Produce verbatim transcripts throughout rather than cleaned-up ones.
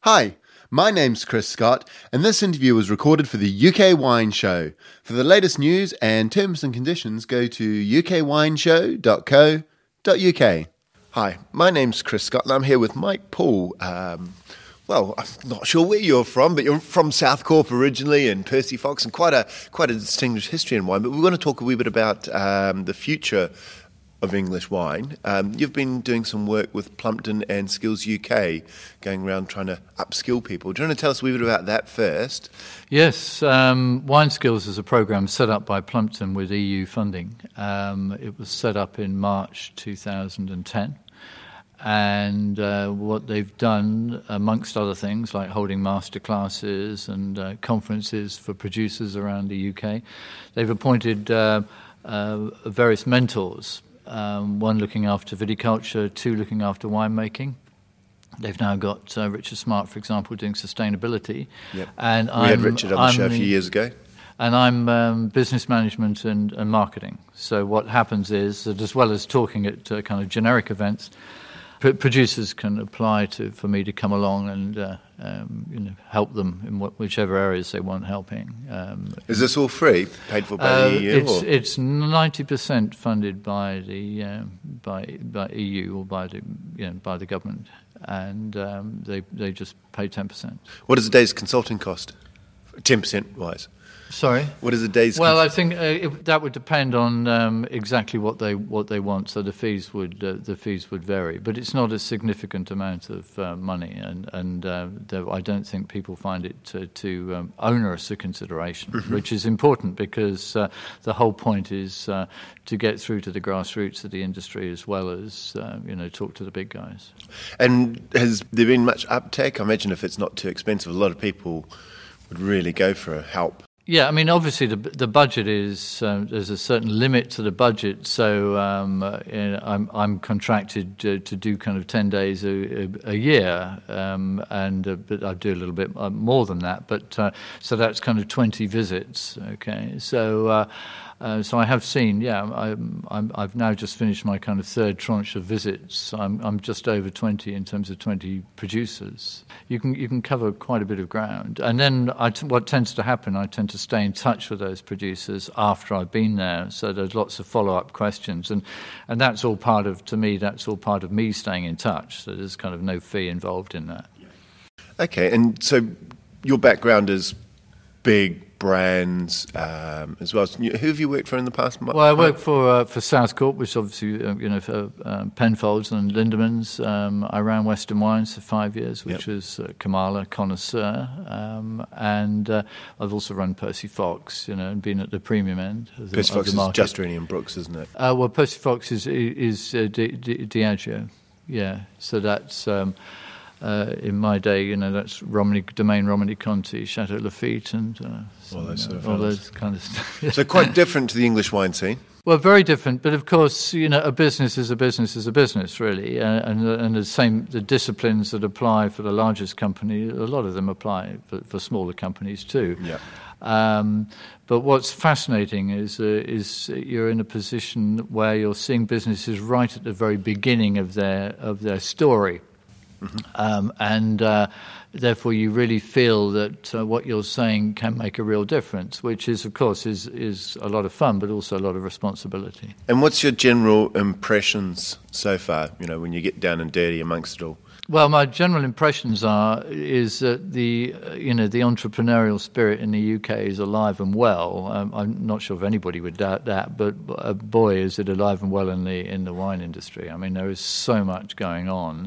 Hi, my name's Chris Scott, and this interview was recorded for the U K Wine Show. For the latest news and terms and conditions, go to u k wine show dot co dot u k. Hi, my name's Chris Scott, and I'm here with Mike Poole. Um, well, I'm not sure where you're from, but you're from South Corp originally, and Percy Fox, and quite a quite a distinguished history in wine. But we want to talk a wee bit about um, the future of English wine. Um, you've been doing some work with Plumpton and Skills U K, going around trying to upskill people. Do you want to tell us a wee bit about that first? Yes, um, Wine Skills is a programme set up by Plumpton with E U funding. Um, it was set up in March two thousand ten. And uh, what they've done, amongst other things, like holding masterclasses and uh, conferences for producers around the U K, they've appointed uh, uh, various mentors. Um, one looking after viticulture, two looking after winemaking. They've now got uh, Richard Smart, for example, doing sustainability. Yep. And we I'm, had Richard on the I'm show a the, few years ago. And I'm um, business management and, and marketing. So what happens is that as well as talking at uh, kind of generic events, p- producers can apply to for me to come along and uh, um, you know, help them in what, whichever areas they want helping. Um, Is this all free, paid for by uh, the E U? It's or? it's ninety percent funded by the um, by by E U or by the you know by the government, and um, they they just pay ten percent. What does a day's consulting cost? ten percent wise. Sorry. What is a day's? Well, cons- I think uh, it, that would depend on um, exactly what they what they want. So the fees would uh, the fees would vary, but it's not a significant amount of uh, money, and and uh, there, I don't think people find it to, to um, onerous a consideration, mm-hmm. which is important because uh, the whole point is uh, to get through to the grassroots of the industry as well as uh, you know talk to the big guys. And has there been much uptake? I imagine if it's not too expensive, a lot of people would really go for help. Yeah, I mean, obviously the the budget is um, there's a certain limit to the budget, so um, uh, you know, I'm I'm contracted to, to do kind of ten days a, a, a year, um, and uh, but I do a little bit more than that. But uh, so that's kind of twenty visits. Okay, so. Uh, Uh, so I have seen, yeah, I'm, I'm, I've now just finished my kind of third tranche of visits. I'm, I'm just over twenty in terms of twenty producers. You can you can cover quite a bit of ground. And then I t- what tends to happen, I tend to stay in touch with those producers after I've been there. So there's lots of follow-up questions. And, and that's all part of, to me, that's all part of me staying in touch. So there's kind of no fee involved in that. Okay, and so your background is big brands um, as well. So who have you worked for in the past? Well, I worked for uh, for South Corp, which obviously uh, you know for um, Penfolds and Lindemans. Um, I ran Western Wines for five years, which yep. was uh, Kamala Connoisseur, um, and uh, I've also run Percy Fox, you know, and been at the premium end of the, Percy of Fox the market. is Justerini and Brooks, isn't it? Uh, well, Percy Fox is is uh, Di- Di- Diageo, yeah. So that's. Um, Uh, in my day, you know, that's Romney, Domaine Romney Conti, Chateau Lafite, and uh, so, all, those, you know, sort of all those kind of stuff. So quite different to the English wine scene. Well, very different, but of course, you know, a business is a business is a business, really, uh, and and the same the disciplines that apply for the largest company, a lot of them apply for, for smaller companies too. Yeah. Um, but what's fascinating is uh, is you're in a position where you're seeing businesses right at the very beginning of their of their story. Mm-hmm. Um, and uh, therefore you really feel that uh, what you're saying can make a real difference, which is, of course, is, is a lot of fun, but also a lot of responsibility. And what's your general impressions so far, you know, when you get down and dirty amongst it all? Well, my general impressions are is that the uh, you know the entrepreneurial spirit in the U K is alive and well. Um, I'm not sure if anybody would doubt that, but uh, boy, is it alive and well in the in the wine industry. I mean, there is so much going on.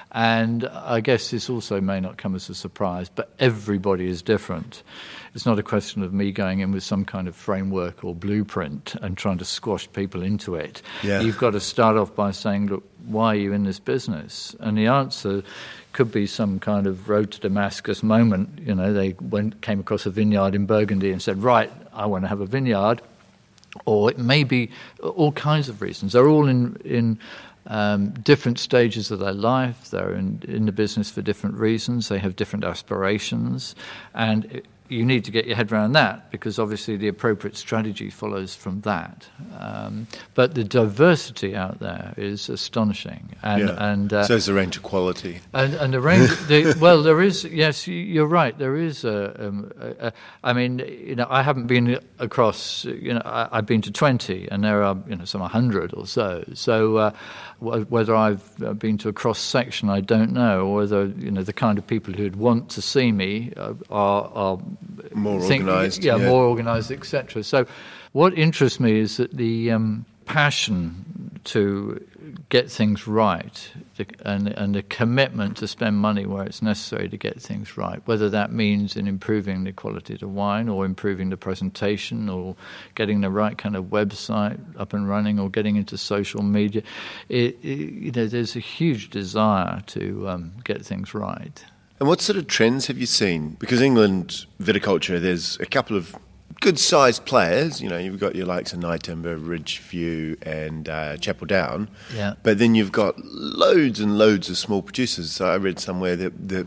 And I guess this also may not come as a surprise, but everybody is different. It's not a question of me going in with some kind of framework or blueprint and trying to squash people into it. Yeah. You've got to start off by saying, look, why are you in this business? And the answer could be some kind of road to Damascus moment. You know, they went came across a vineyard in Burgundy and said, right, I want to have a vineyard. Or it may be all kinds of reasons. They're all in... in Um, different stages of their life. They're in, in the business for different reasons. They have different aspirations. And, you need to get your head around that, because obviously the appropriate strategy follows from that. Um, but the diversity out there is astonishing. And, yeah. and uh, so is the range of quality. And, and the range, the, well, there is, yes, you're right, there is a, um, a, a, I mean, you know, I haven't been across, you know, I, I've been to twenty, and there are, you know, some one hundred or so. So uh, whether I've been to a cross-section, I don't know, or whether, you know, the kind of people who'd want to see me are, are more think, organised. Yeah, yeah, more organised, et cetera. So what interests me is that the um, passion to get things right, the, and, and the commitment to spend money where it's necessary to get things right, whether that means in improving the quality of the wine, or improving the presentation, or getting the right kind of website up and running, or getting into social media. It, it, you know, there's a huge desire to um, get things right. And what sort of trends have you seen? Because England viticulture, there's a couple of good-sized players. You know, you've got your likes of Nyetimber, Ridgeview, and uh, Chapel Down. Yeah. But then you've got loads and loads of small producers. So I read somewhere that, that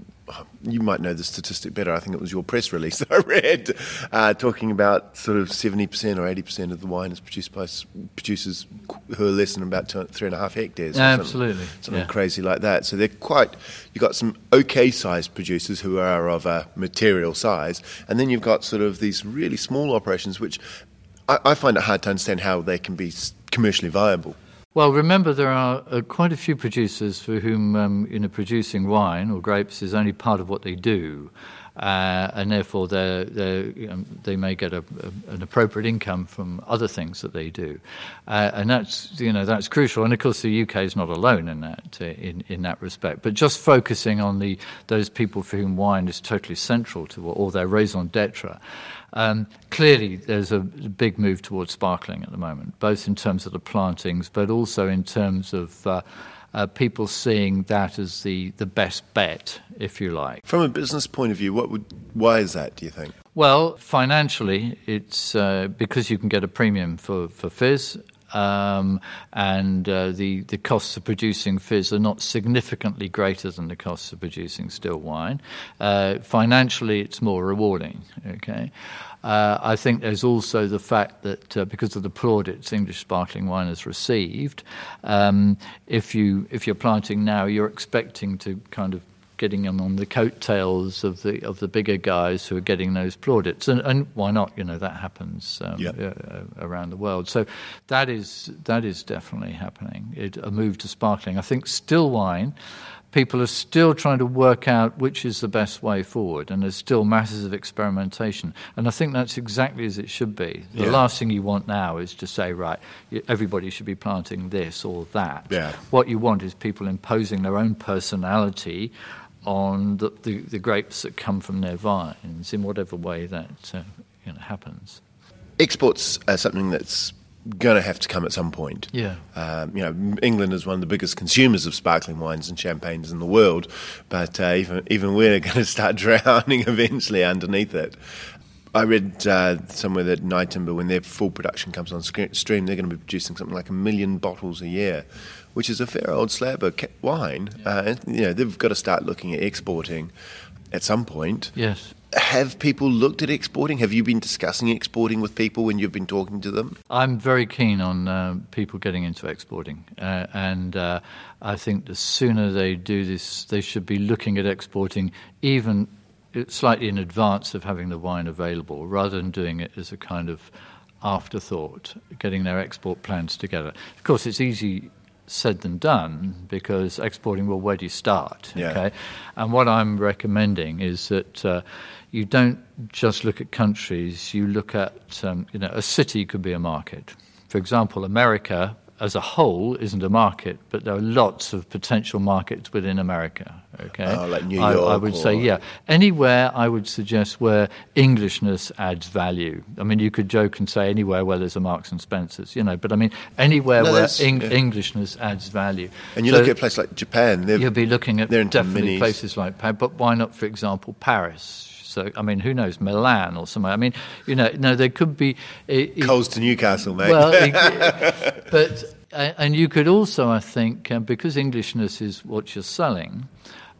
you might know the statistic better. I think it was your press release that I read, uh, talking about sort of seventy percent or eighty percent of the wine is produced by producers who are less than about two, three and a half hectares. Absolutely. Something, something yeah. crazy like that. So they're quite, you've got some okay-sized producers who are of a material size, and then you've got sort of these really small operations, which I, I find it hard to understand how they can be commercially viable. Well, remember, there are uh, quite a few producers for whom um, you know, producing wine or grapes is only part of what they do, uh, and therefore they're, they're, you know, they may get a, a, an appropriate income from other things that they do, uh, and that's you know that's crucial. And of course, the U K is not alone in that uh, in in that respect. But just focusing on the those people for whom wine is totally central to or their raison d'être. Um, clearly, there's a big move towards sparkling at the moment, both in terms of the plantings, but also in terms of uh, uh, people seeing that as the, the best bet, if you like. From a business point of view, what would why is that, do you think? Well, financially, it's uh, because you can get a premium for, for fizz. Um, and uh, the, the costs of producing fizz are not significantly greater than the costs of producing still wine. Uh, financially, it's more rewarding, okay? Uh, I think there's also the fact that uh, because of the plaudits English sparkling wine has received, um, if, you, if you're planting now, you're expecting to kind of getting them on the coattails of the of the bigger guys who are getting those plaudits, and, and why not? You know, that happens um, yep. uh, around the world. So that is that is definitely happening. It, a move to sparkling. I think still wine, people are still trying to work out which is the best way forward, and there's still masses of experimentation. And I think that's exactly as it should be. The yeah. last thing you want now is to say, right, everybody should be planting this or that. Yeah. What you want is people imposing their own personality on the, the, the grapes that come from their vines in whatever way that uh, you know, happens. Exports are something that's going to have to come at some point. Yeah. Um, you know, England is one of the biggest consumers of sparkling wines and champagnes in the world, but uh, even even we're going to start drowning eventually underneath it. I read uh, somewhere that Nyetimber, when their full production comes on stream, they're going to be producing something like a million bottles a year, which is a fair old slab of wine. Yeah. Uh, you know, they've got to start looking at exporting at some point. Yes. Have people looked at exporting? Have you been discussing exporting with people when you've been talking to them? I'm very keen on uh, people getting into exporting, uh, and uh, I think the sooner they do this, they should be looking at exporting even slightly in advance of having the wine available, rather than doing it as a kind of afterthought, getting their export plans together. Of course, it's easy said than done, because exporting, well, where do you start? Yeah. Okay, and what I'm recommending is that uh, you don't just look at countries, you look at, um, you know, a city could be a market. For example, America as a whole isn't a market, but there are lots of potential markets within America. Okay, oh, like New I, York. I would or... say, yeah, anywhere I would suggest where Englishness adds value. I mean, you could joke and say anywhere where there's a Marks and Spencers, you know, but I mean anywhere no, where Eng- yeah. Englishness adds value. And you so look at a place like Japan. You'll be looking at definitely minis. places like, but why not, for example, Paris? So, I mean, who knows, Milan or somewhere. I mean, you know, no, there could be... It, Coles to Newcastle, mate. Well, it, but, and you could also, I think, uh, because Englishness is what you're selling,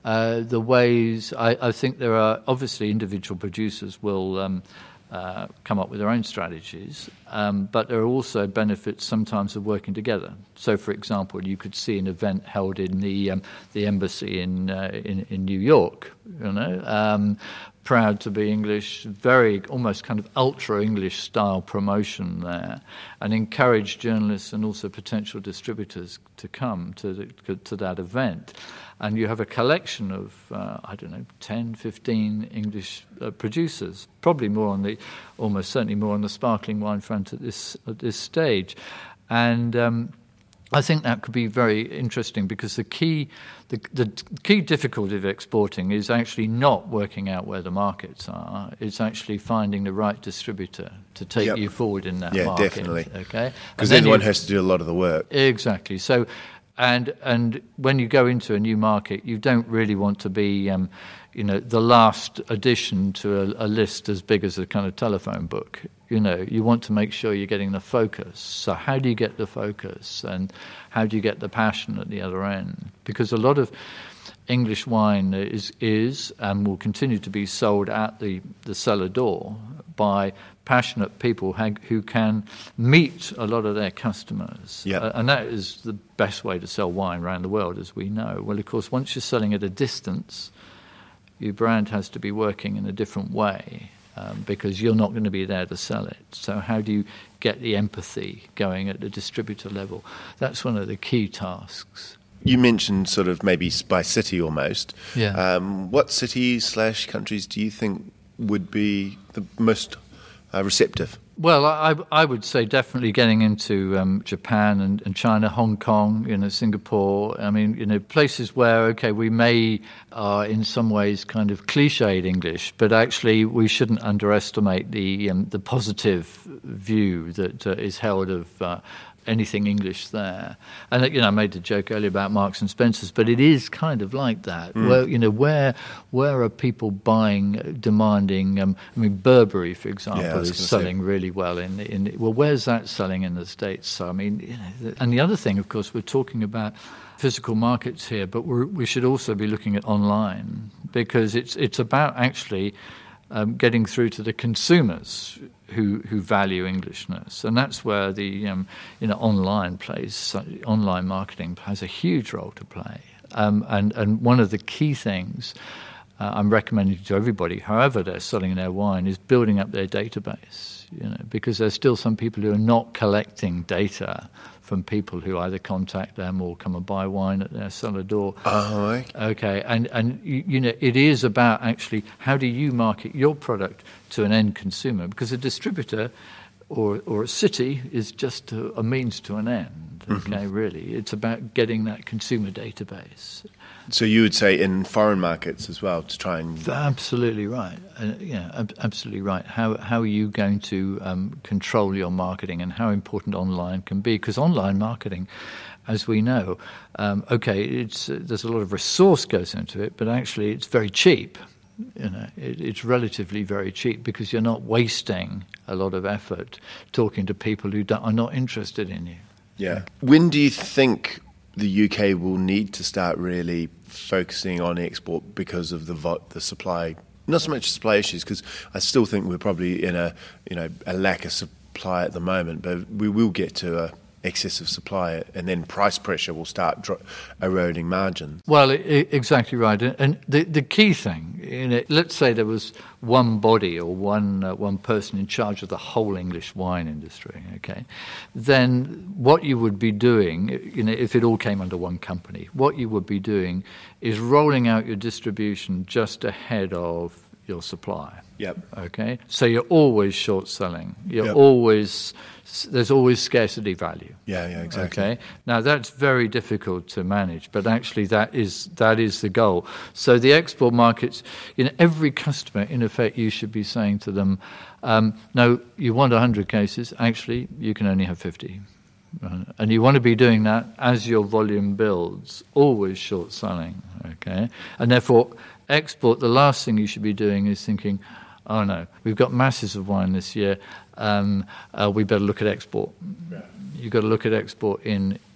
uh, the ways, I, I think there are, obviously individual producers will um, uh, come up with their own strategies, um, but there are also benefits sometimes of working together. So, for example, you could see an event held in the um, the embassy in, uh, in in New York, you know, um, proud to be English, very almost kind of ultra English style promotion there, and encourage journalists and also potential distributors to come to the, to that event. And you have a collection of, uh, I don't know, ten, fifteen English uh, producers, probably more on the, almost certainly more on the sparkling wine front at this at this stage. And um, I think that could be very interesting, because the key the, the key difficulty of exporting is actually not working out where the markets are. It's actually finding the right distributor to take Yep. you forward in that Yeah, market. definitely. Okay, Because And then everyone you- has to do a lot of the work. Exactly. So, and and when you go into a new market, you don't really want to be, um, you know, the last addition to a, a list as big as a kind of telephone book. You know, you want to make sure you're getting the focus. So how do you get the focus, and how do you get the passion at the other end? Because a lot of English wine is is and will continue to be sold at the, the cellar door by passionate people who, who can meet a lot of their customers. Yep. Uh, and that is the best way to sell wine around the world, as we know. Well, of course, once you're selling at a distance, your brand has to be working in a different way, um, because you're not going to be there to sell it. So how do you get the empathy going at the distributor level? That's one of the key tasks. You mentioned sort of maybe by city almost. Yeah. Um, what cities slash countries do you think would be the most uh, receptive? Well, I, I would say definitely getting into um, Japan and, and China, Hong Kong, you know, Singapore. I mean, you know, places where, okay, we may are in some ways kind of cliched English, but actually we shouldn't underestimate the um, the positive view that uh, is held of uh, anything English there. And, you know, I made the joke earlier about Marks and Spencer's, but it is kind of like that. Mm. Where, you know, where where are people buying, demanding, um, I mean, Burberry, for example, yeah, is selling say. really well in, in, well, where's that selling in the States? So, I mean, you know, and the other thing, of course, we're talking about physical markets here, but we're, we should also be looking at online, because it's it's about actually um, getting through to the consumers who who value Englishness, and that's where the um, you know online plays online marketing has a huge role to play. Um, and and one of the key things uh, I'm recommending to everybody, however they're selling their wine, is building up their database. You know, because there's still some people who are not collecting data from people who either contact them or come and buy wine at their cellar door. Oh, okay. Okay, and and you, you know, it is about actually how do you market your product to an end consumer, because a distributor or or a city is just a, a means to an end. Okay, mm-hmm. Really, it's about getting that consumer database. So you would say in foreign markets as well to try and... Absolutely right. Uh, yeah, ab- absolutely right. How how are you going to um, control your marketing, and how important online can be? Because online marketing, as we know, um, okay, it's uh, there's a lot of resource goes into it, but actually it's very cheap. You know, it, it's relatively very cheap, because you're not wasting a lot of effort talking to people who don't, are not interested in you. Yeah. When do you think the U K will need to start really focusing on export because of the vo- the supply, not so much supply issues, because I still think we're probably in a you know a lack of supply at the moment, but we will get to a excessive supply, and then price pressure will start dro- eroding margins. Well, I- I- exactly right. And the the key thing, you know, let's say there was one body or one uh, one person in charge of the whole English wine industry, okay, then what you would be doing, you know, if it all came under one company, what you would be doing is rolling out your distribution just ahead of your supply. Yep. Okay. So you're always short selling. You're Yep. always there's always scarcity value. Yeah, yeah, exactly. Okay. Now that's very difficult to manage, but actually that is that is the goal. So the export markets, you know, every customer, in effect, you should be saying to them, um, no, you want one hundred cases. Actually, you can only have fifty. Uh, and you want to be doing that as your volume builds, always short selling. Okay. And therefore, export, the last thing you should be doing is thinking, oh no, we've got masses of wine this year, um, uh, we better look at export. Yeah. You've got to look at export in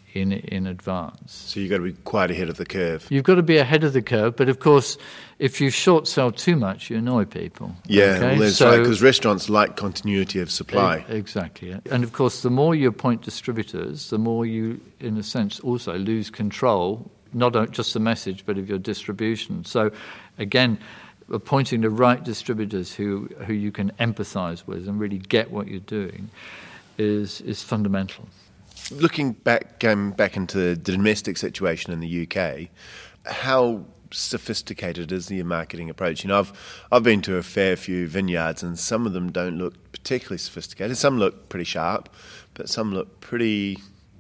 in in advance. So you've got to be quite ahead of the curve. You've got to be ahead of the curve, but of course, if you short sell too much, you annoy people. Yeah, okay? well, that's so, right, because restaurants like continuity of supply. E- exactly. Yeah. And of course, the more you appoint distributors, the more you, in a sense, also lose control, not just the message, but of your distribution. So, again, appointing the right distributors who, who you can empathise with and really get what you're doing is is fundamental. Looking back, going back into the domestic situation in the U K, how sophisticated is the marketing approach? You know, I've I've been to a fair few vineyards, and some of them don't look particularly sophisticated. Some look pretty sharp, but some look pretty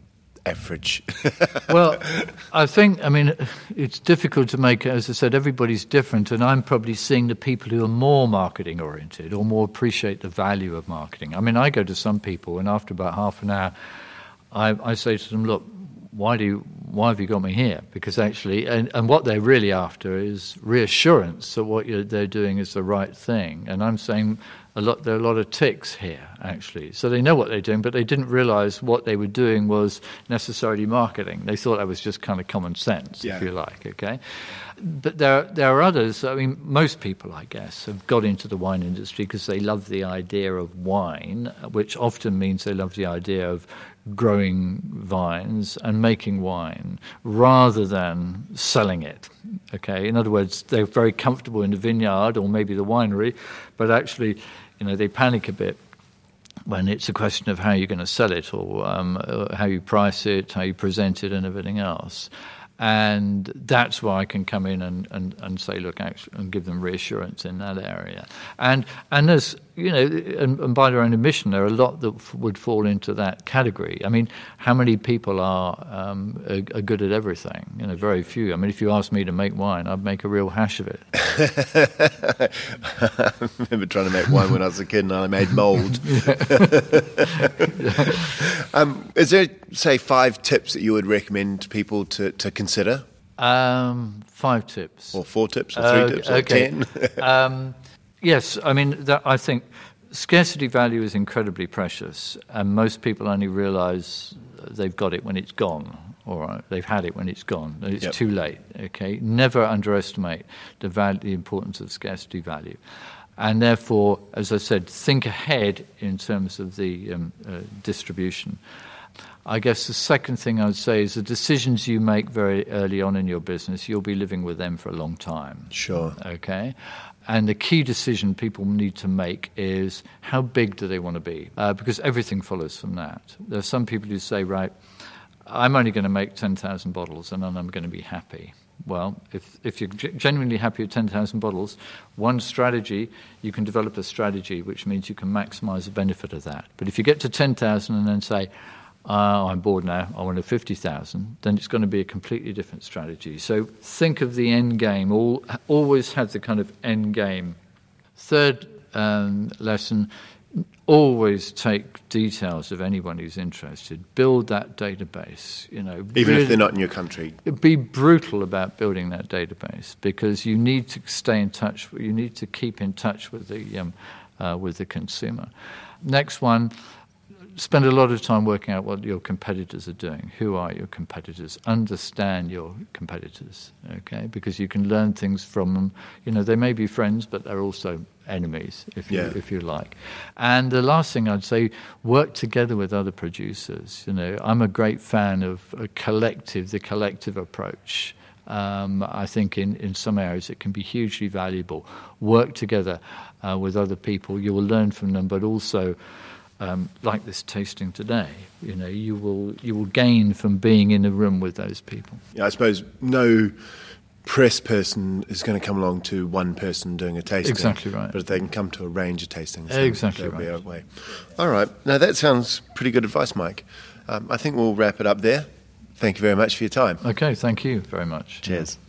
average. Well, I think, I mean, it's difficult to make, as I said, everybody's different, and I'm probably seeing the people who are more marketing oriented or more appreciate the value of marketing. I mean, I go to some people, and after about half an hour, I, I say to them, look, why do you, why have you got me here? Because actually, and, and what they're really after is reassurance that what you're, they're doing is the right thing. And I'm saying a lot, there are a lot of ticks here, actually. So they know what they're doing, but they didn't realize what they were doing was necessarily marketing. They thought that was just kind of common sense, yeah. if you like, okay? But there, there are others, I mean, most people, I guess, have got into the wine industry because they love the idea of wine, which often means they love the idea of growing vines and making wine rather than selling it. Okay, in other words, they're very comfortable in the vineyard or maybe the winery, but actually, you know, they panic a bit when it's a question of how you're going to sell it or um, how you price it, how you present it, and everything else. And that's why I can come in and, and, and say, look, actually, and give them reassurance in that area. And and there's, you know, and, and by their own admission, there are a lot that f- would fall into that category. I mean, how many people are, um, are are good at everything? You know, very few. I mean, if you asked me to make wine, I'd make a real hash of it. I remember trying to make wine when I was a kid, and I made mould. um, is there, say, five tips that you would recommend to people to, to consider? Um, five tips. Or four tips, or three uh, tips, or okay. ten? um, yes, I mean, that, I think scarcity value is incredibly precious, and most people only realise they've got it when it's gone. All right, they've had it when it's gone. It's yep. too late. Okay, never underestimate the value, the importance of scarcity value, and therefore, as I said, think ahead in terms of the um, uh, distribution. I guess the second thing I would say is the decisions you make very early on in your business, you'll be living with them for a long time. Sure. Okay. And the key decision people need to make is how big do they want to be? Uh, because everything follows from that. There are some people who say, right, I'm only going to make ten thousand bottles and then I'm going to be happy. Well, if if you're genuinely happy with ten thousand bottles, one strategy, you can develop a strategy which means you can maximize the benefit of that. But if you get to ten thousand and then say, Uh, I'm bored now, I want a fifty thousand, then it's going to be a completely different strategy. So think of the end game, all, always have the kind of end game. Third um, lesson, always take details of anyone who's interested. Build that database. You know, Even really, if they're not in your country. Be brutal about building that database because you need to stay in touch, you need to keep in touch with the, um, uh, with the consumer. Next one, spend a lot of time working out what your competitors are doing. Who are your competitors? Understand your competitors, okay? Because you can learn things from them. You know, they may be friends, but they're also enemies, if you yeah. if you like. And the last thing I'd say, work together with other producers. You know, I'm a great fan of a collective, the collective approach. Um, I think in, in some areas it can be hugely valuable. Work together uh, with other people. You will learn from them, but also Um, like this tasting today, you know, you will you will gain from being in a room with those people. Yeah, I suppose no press person is going to come along to one person doing a tasting. Exactly right. But if they can come to a range of tastings, exactly that'll right. be a way. All right. Now that sounds pretty good advice, Mike. Um, I think we'll wrap it up there. Thank you very much for your time. Okay, thank you very much. Cheers.